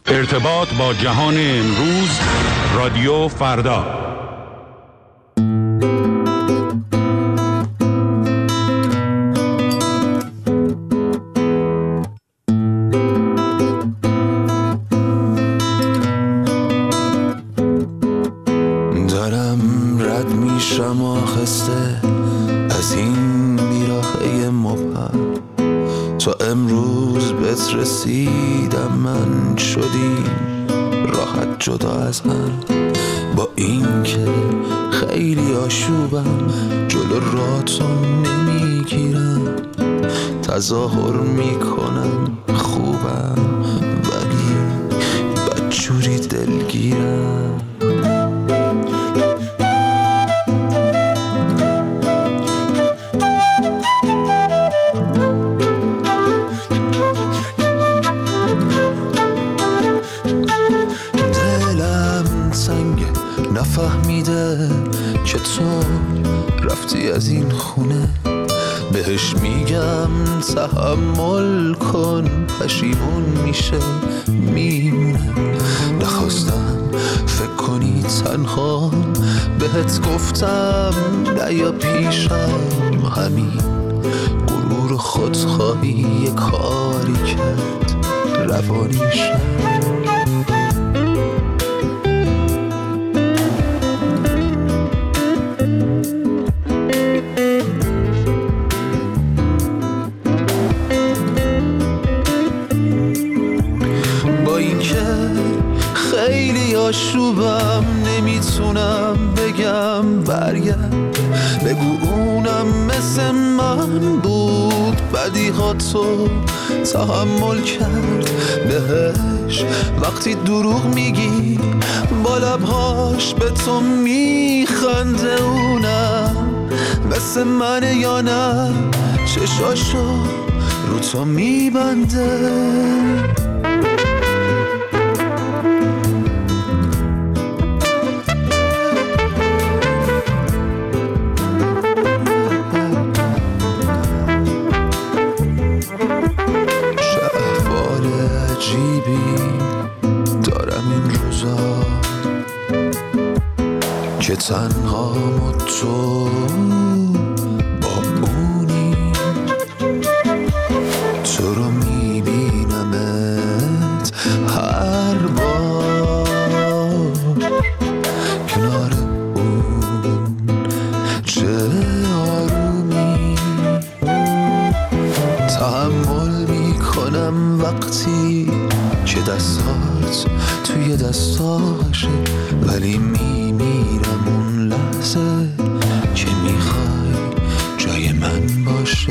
ارتباط با جهان امروز، رادیو فردا. دارم رد میشم آخسته از این بیراهه مبهم، تا امروز بهت رسیدم من شدیم راحت جدا از هم، با این که خیلی آشوبم جلو راتو نمیگیرم، تظاهر میکنم خوبم ولی بدجوری دلگیرم. نفهمیده که تو رفتی از این خونه، بهش میگم تحمل کن پشیمون میشه میمونه. نخواستم فکر کنی تنها بهت گفتم نیا پیشم، همین غرور خودخواهی یه کاری کرد روانیشم. آشوبم نمیتونم بگم برگرد، بگو اونم مثل من بود بدیهاتو تحمل کرد. بهش وقتی دروغ میگی با لبهاش به تو میخنده، اونم مثل منه یا نه چشاشو رو تو میبنده. که تنها تو با اونی، تو رو میبینمت هر بار کنار اون، چه آرومی تحمل میکنم وقتی که دستات توی دستاشه، ولی میمیرم اون لحظه که میخوای جای من باشه.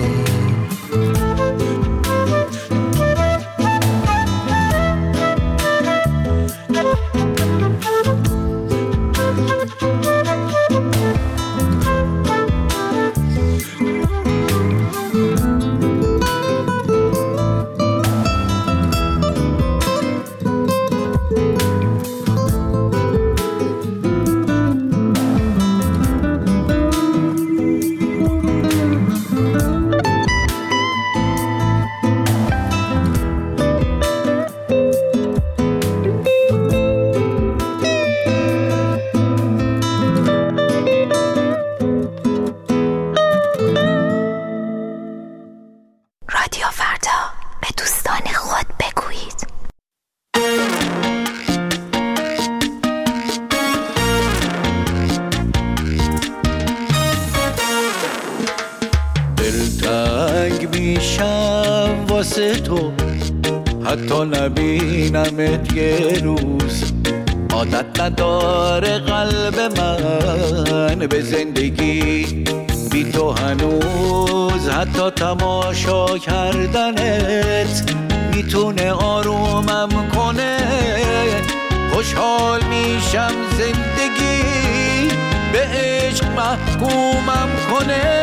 حتی نبینمت یه روز، عادت نداره قلب من به زندگی بی تو هنوز. حتی تماشا کردنت میتونه آرومم کنه، خوشحال میشم زندگی به عشق محکومم کنه.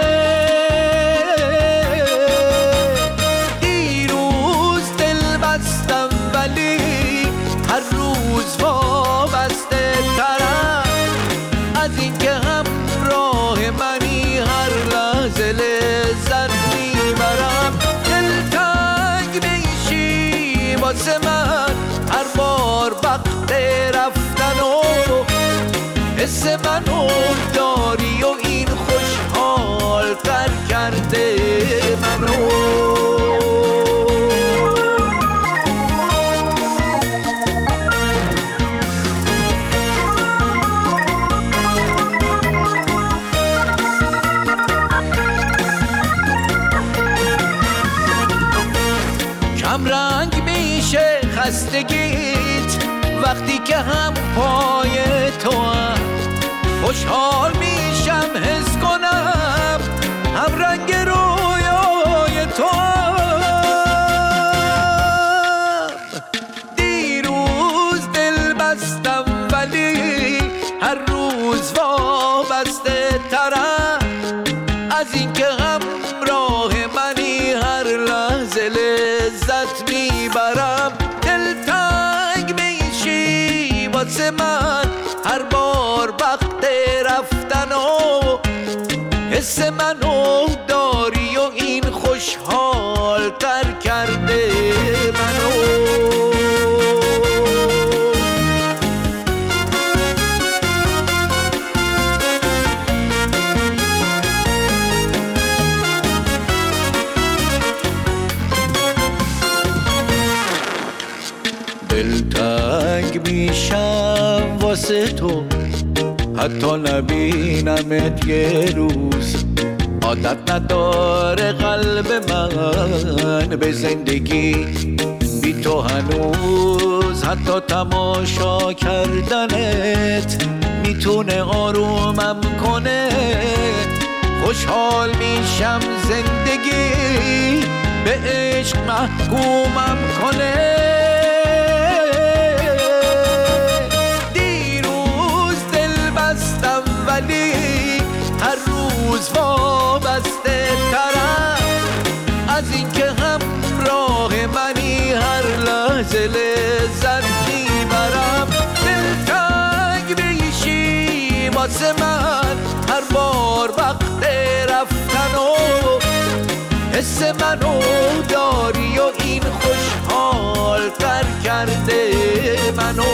هر روز وابسته ترم از این که همراه منی، هر لحظه لذت میبرم. دلتنگ میشی واسه من هر بار وقت رفتن و حس منو داری و این خوشحال تر کرده منو. کم رنگ میشه خستگیت وقتی که هم پای تو هم. خوشحال میشم حس کنم هم رنگ رویای تو هم. دیروز دل بستم ولی هر روز وابسته ترم از این که همراه منی هر لحظه لذت میبرم. دلتنگ میشی واسه من هر بار وقت رفتن و حس منو داری و این خوشحال تر کرده منو. دلتنگ میشم واسه تو حتی نبینمت یه روز. عادت نداره قلب من به زندگی بی تو هنوز. حتی تماشا کردنت میتونه آرومم کنه. خوشحال میشم زندگی به عشق محکومم کنه. ولی هر روز وابسته ترم از این که همراه منی هر لحظه لذت میبرم. دلتنگ میشی واسه من هر بار وقت رفتن و حس منو داری و این خوشحال تر کرده منو.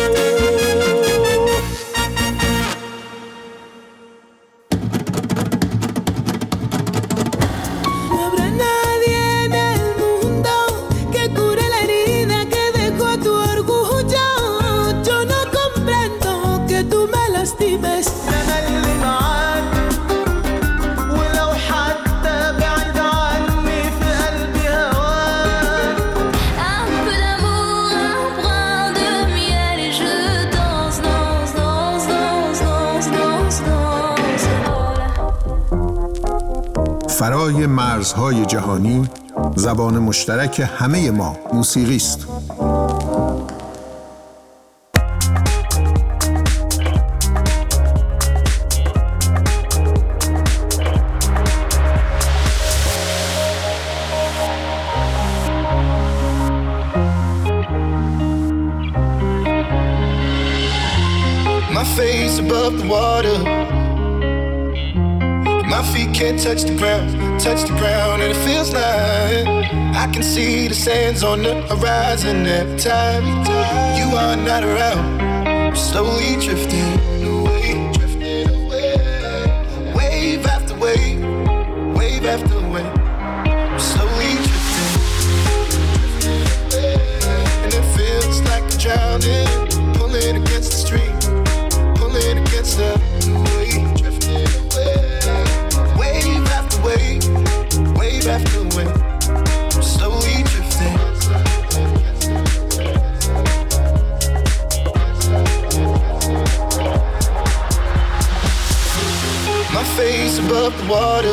فرای مرزهای جهانی زبان مشترک همه ما موسیقی است. My face above the water. My feet can't touch the ground, and it feels like I can see the sands on the horizon every time you are not around. I'm slowly drifting away, wave after wave, wave after wave. I'm slowly drifting, and it feels like I'm drowning, pulling against the stream, pulling against the wave, drifting away. Wave after wave, wave after wave, I'm slowly drifting. My face above the water.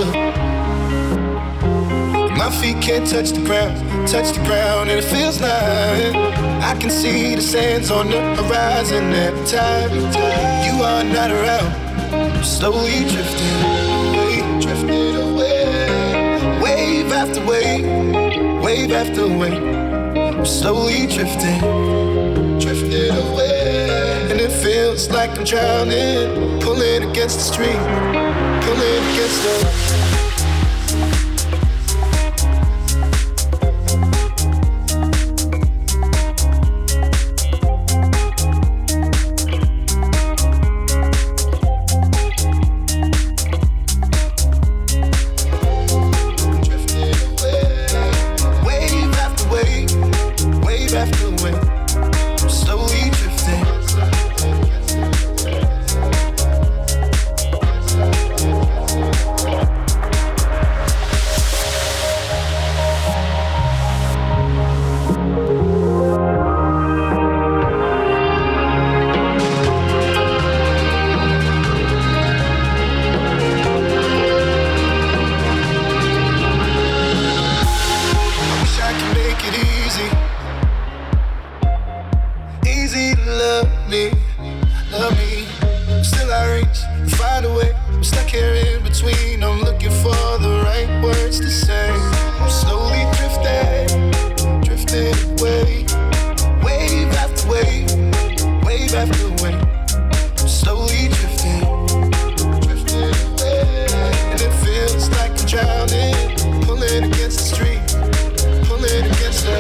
My feet can't touch the ground, and it feels like I can see the sands on the horizon every time you are not around. I'm slowly drifting away, wave after wave, wave after wave. I'm slowly drifting away, and it feels like I'm drowning, pulling against the stream, pulling against the. need. Love me, still I reach, find a way. I'm stuck here in between. I'm looking for the right words to say. I'm slowly drifting away. Wave after wave, wave after wave. I'm slowly drifting away. And it feels like I'm drowning, pulling against the stream, pulling against the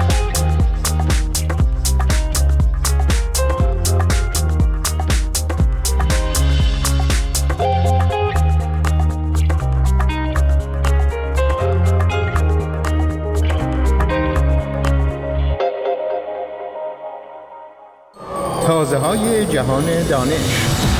تازه‌های جهان دانش.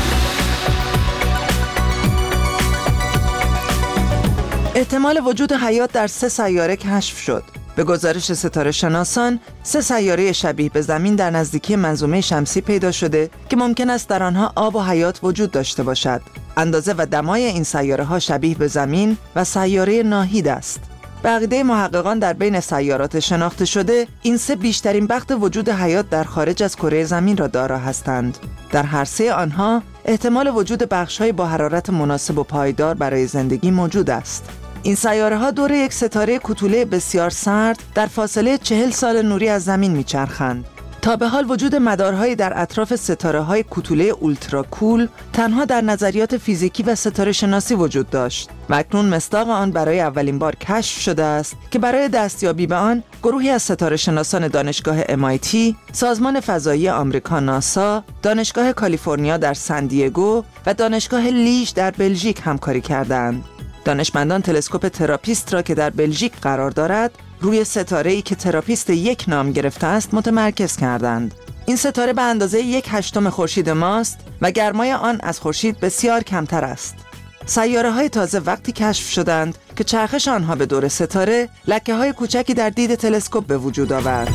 احتمال وجود حیات در 3 سیاره کشف شد. به گزارش ستاره شناسان، 3 سیاره شبیه به زمین در نزدیکی منظومه شمسی پیدا شده که ممکن است در آنها آب و حیات وجود داشته باشد. اندازه و دمای این سیاره ها شبیه به زمین و سیاره ناهید است. به عقیده محققان در بین سیارات شناخته شده، این 3 بیشترین بخت وجود حیات در خارج از کره زمین را دارا هستند. در هر 3 آنها احتمال وجود بخش‌های با حرارت مناسب و پایدار برای زندگی موجود است. این سیاره‌ها دور یک ستاره کوتوله بسیار سرد در فاصله 40 سال نوری از زمین می‌چرخند. تا به حال وجود مدارهایی در اطراف ستاره‌های کوتوله اولترا کول تنها در نظریات فیزیکی و ستاره شناسی وجود داشت و اکنون مصداق آن برای اولین بار کشف شده است که برای دستیابی به آن گروهی از ستاره شناسان دانشگاه MIT، سازمان فضایی آمریکا ناسا، دانشگاه کالیفرنیا در سن دیگو و دانشگاه لیژ در بلژیک همکاری کردند. دانشمندان تلسکوپ تراپیست را که در بلژیک قرار دارد روی ستاره‌ای که تراپیست 1 نام گرفته است متمرکز کردند. این ستاره به اندازه 1/8 خورشید ماست و گرمای آن از خورشید بسیار کمتر است. سیاره‌های تازه وقتی کشف شدند که چرخش آنها به دور ستاره لکه‌های کوچکی در دید تلسکوپ به وجود آورد.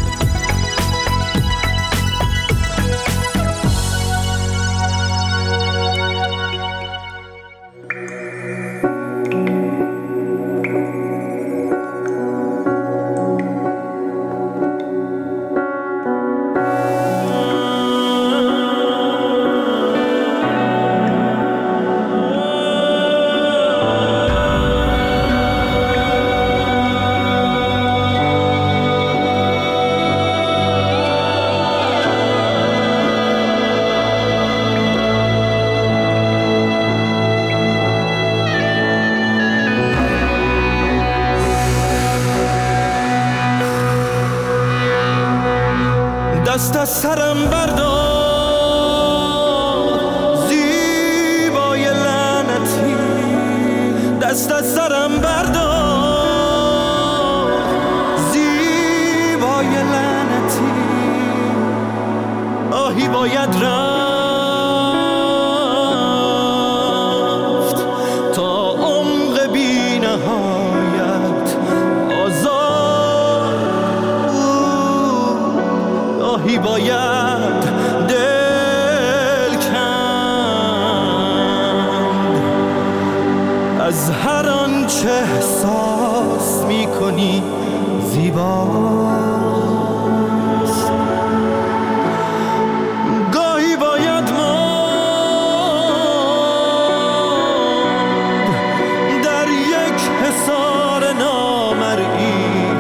دست از سرم بردار زیبای لعنتی، دست از سرم بردار زیبای لعنتی. آهی باید رفت تا عمق بی نهایت آزاد. آهی باید دل کند از هر آنچه احساس می‌کنی زیباست. گاهی باید ماند در یک حصار نامرئی،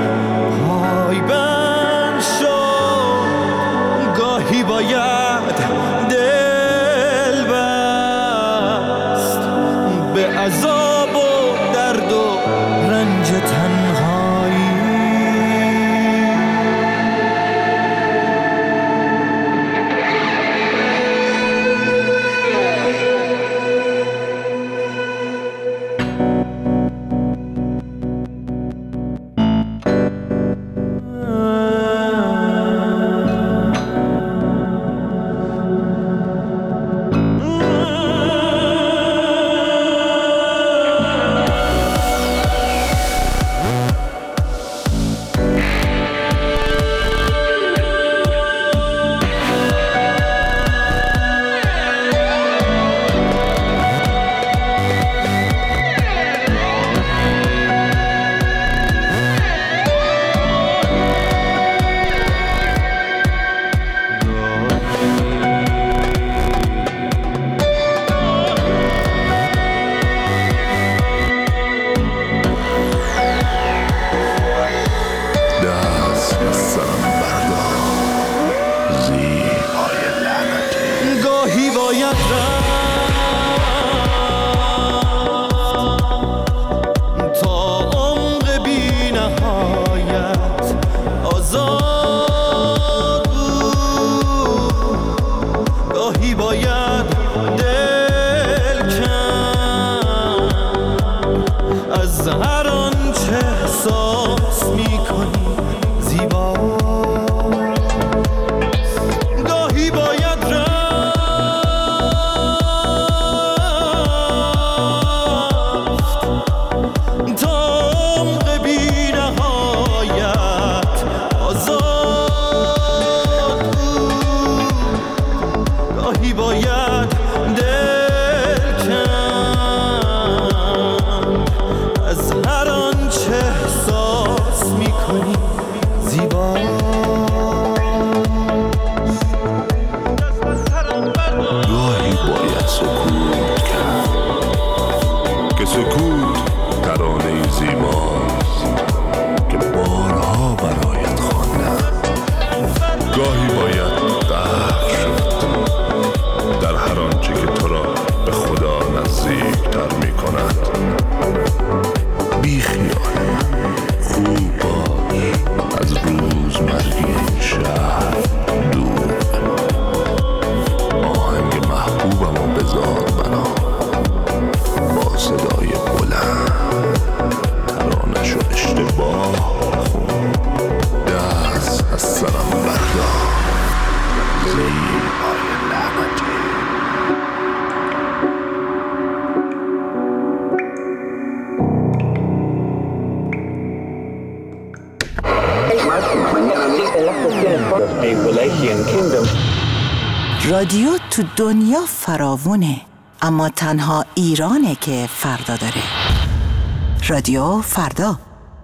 پایبند شد. گاهی باید دل بست به عذاب و درد و رنج تنهایی. گاهی باید غرق شد در هر آنچه که تو را به خدا نزدیک‌تر می‌کند. بی خیال من خوب باش، از روزمرگی این شهر دور. آهنگ محبوبم و بذار بنا با صدای بلند، ترانش و اشتباه خون، دست از سرم بردار زیبای لعنتی. رادیو تو دنیا فراوونه، اما تنها ایرانه که فردا داره. رادیو فردا.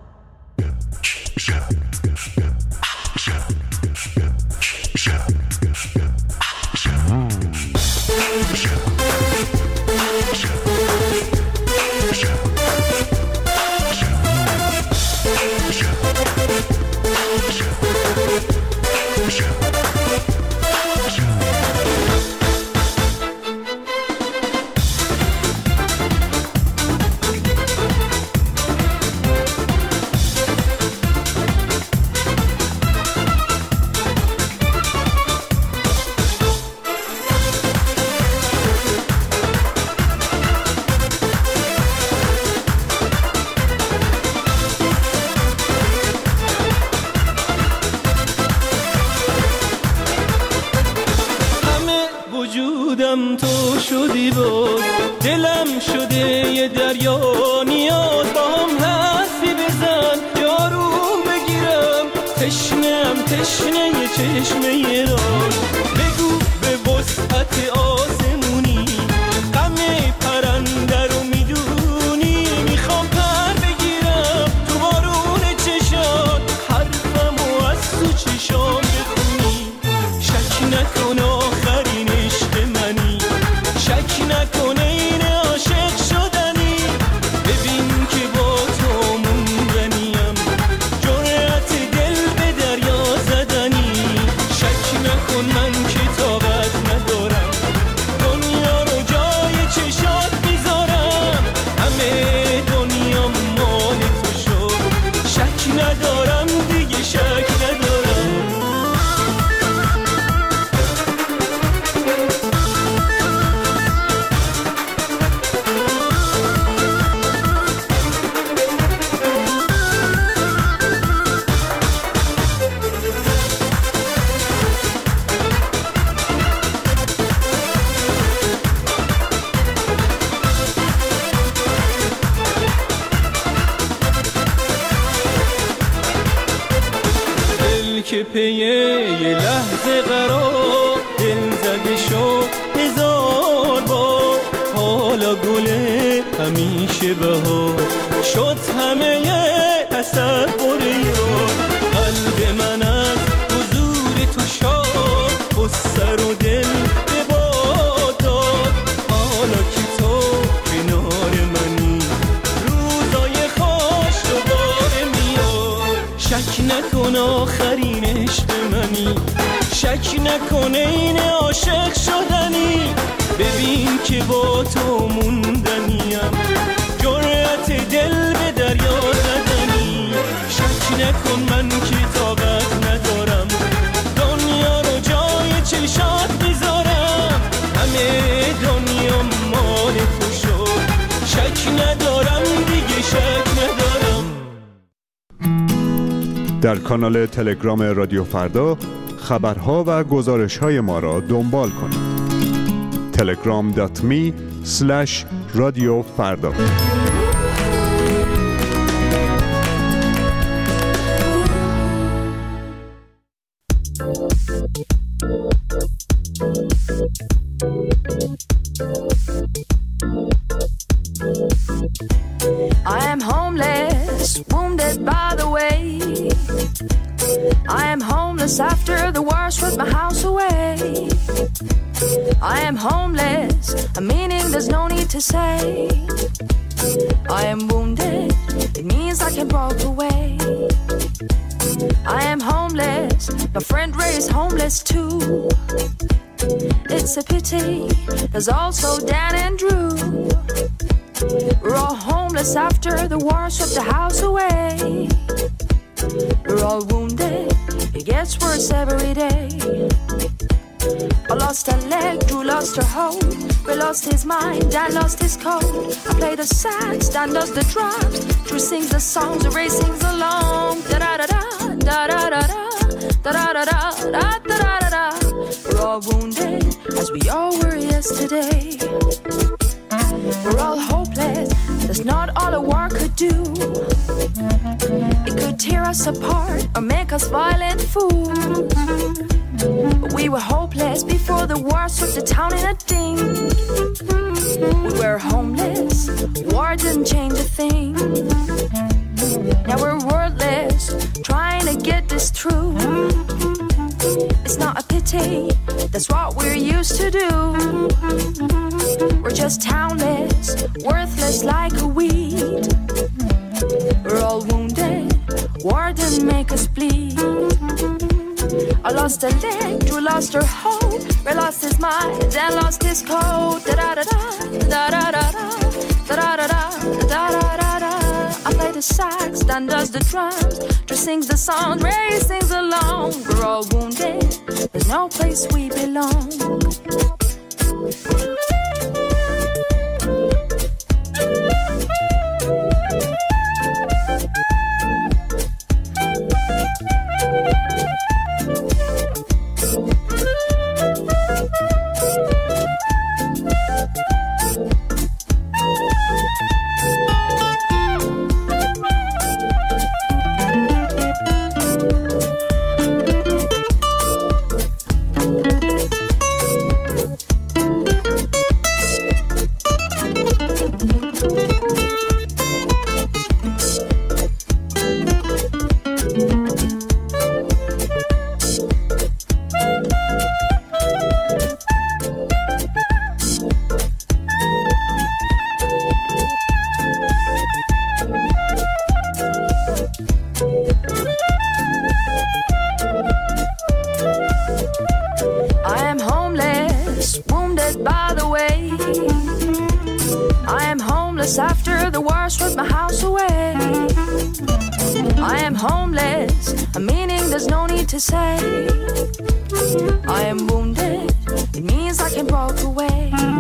وجودم تو شدی بود، دلم شده یه دریا نیاز، با هم حرفی بزن یاروم بگیرم، تشنم تشنه یه چشمه راز، بگو به وسعت آسمونی غم پرنده رو میدونی، میخوام پر بگیرم تو بارون چشات، حرفمو از تو چشام بخونی، شک نکن آخرین عشق منی، شک نکن این عاشق شدنی، ببین که با تو موندنیم، جرأت دل به دریا زدنی، شک نکن من که طاقت ندارم، دنیا رو جای چشات میذارم، همه دنیا مال تو شد، شک ندارم دیگه شک ندارم. که پیه یه لحظه قرار دل زده شد هزار بار، حالا گله همیشه بهار شد، همه تصور یار، قلب من از حضور تو شاد و سر و دل به باد داد، حالا که تو کنار منی روزای خوش دوباره میاد، شک نکن آخرین عشق منی، شک نکن این عاشق شدنی، ببین که با تو موندنیم، جرأت دل به دریا زدنی، شک نکن من که طاقت ندارم، دنیا رو جای چشات میذارم، همه دنیا مال تو شد، شک ندارم دیگه شک ندارم. در کانال تلگرام رادیو فردا خبرها و گزارش‌های ما را دنبال کنید. telegram.me/رادیو فردا. I am homeless, wounded by the way. I am homeless after the war stripped my house away. I am homeless, a meaning there's no need to say. I am wounded, it means I can walk away. I am homeless, my friend Ray is homeless too. It's a pity, there's also Dan and Drew. We're all homeless after the war swept the house away. We're all wounded, it gets worse every day. I lost a leg, Drew lost her hope. Ray lost his mind, Dan lost his code. I play the sax, Dan does the drums. Drew sings the songs, Ray sings along. Da-da-da-da, da-da-da-da, da-da-da-da, da-da-da-da. We're all wounded, as we all were yesterday. We're all hopeless, that's not all a war could do. It could tear us apart or make us violent fools. But we were hopeless before the war swept the town in a ding. We were homeless, war didn't change a thing. Now we're wordless, trying to get this through. It's not a pity, that's what we're used to do. We're just townless, worthless like a weed. We're all wounded, war didn't make us bleed. I lost a leg, Drew lost her hope. Ray lost his mind, Dan lost his code. Da-da-da-da, da-da-da-da, da-da-da-da, da-da-da-da. I play the sax, Dan does the drums. Drew sings the songs, Ray sings along. We're all wounded, there's no place we belong. After the war swept my house away, I am homeless, a meaning there's no need to say. I am wounded, it means I can walk away.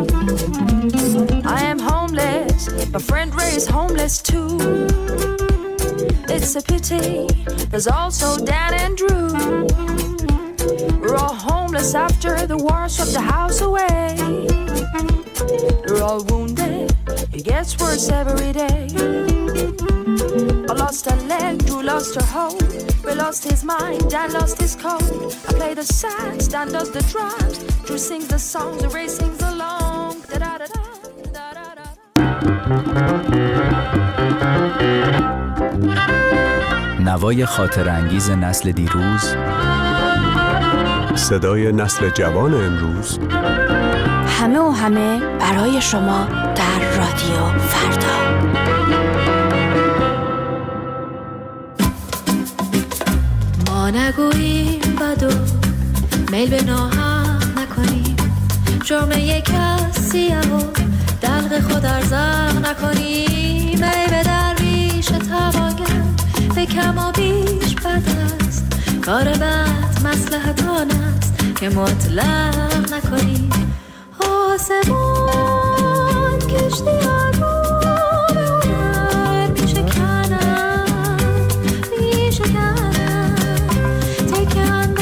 I am homeless, my friend Ray is homeless too. It's a pity, there's also Dan and Drew. We're all homeless after the war swept the house away. We're all wounded, it gets worse every day. I lost a leg, Drew lost her hope. Ray lost his mind, Dan lost his code. I play the sax, Dan does the drums. Drew sings the songs, Ray sings along. Da-da-da-da, da-da-da-da. نوای خاطر انگیز نسل دیروز، صدای نسل جوان امروز، همه و همه برای شما در رادیو فردا. ما نگوییم بدو میل به ناحق نکنیم، جرم یک کسیه و دلق خود ارزاق نکنیم. ای به درویش توانگر به کم و بیش بد است، کار بد مصلحت آن است که مطلق نکنیم. آسمان کشتی آروم هنر میشکنم تکم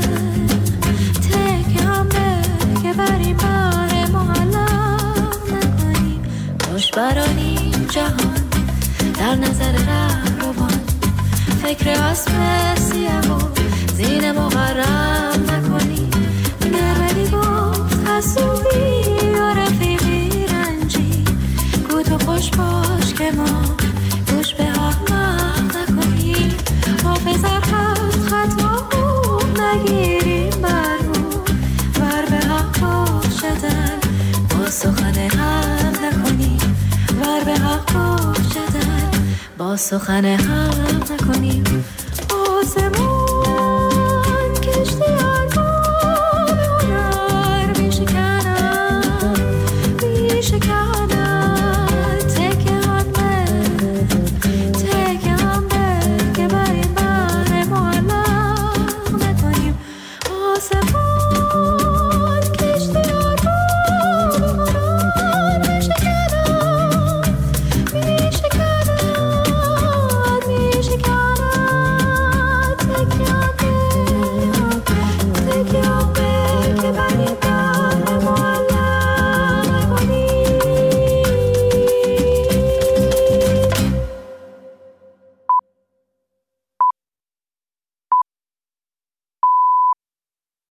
به که بر این بار معلق نکنیم. خوش برانیم جهان در نظر رهروان، فکر اسب سیه و زین مغرب نکنیم. نرمدی گفت حسوبی و رفیقی رنجی، گو تو خوش باش که ما گوش به احمق نکنیم. حافظ حق خطا نگیریم برو ور به حق باشدن، با سخن حق نکنیم. ور به حق باشدن با سخن حق نکنیم. آسمان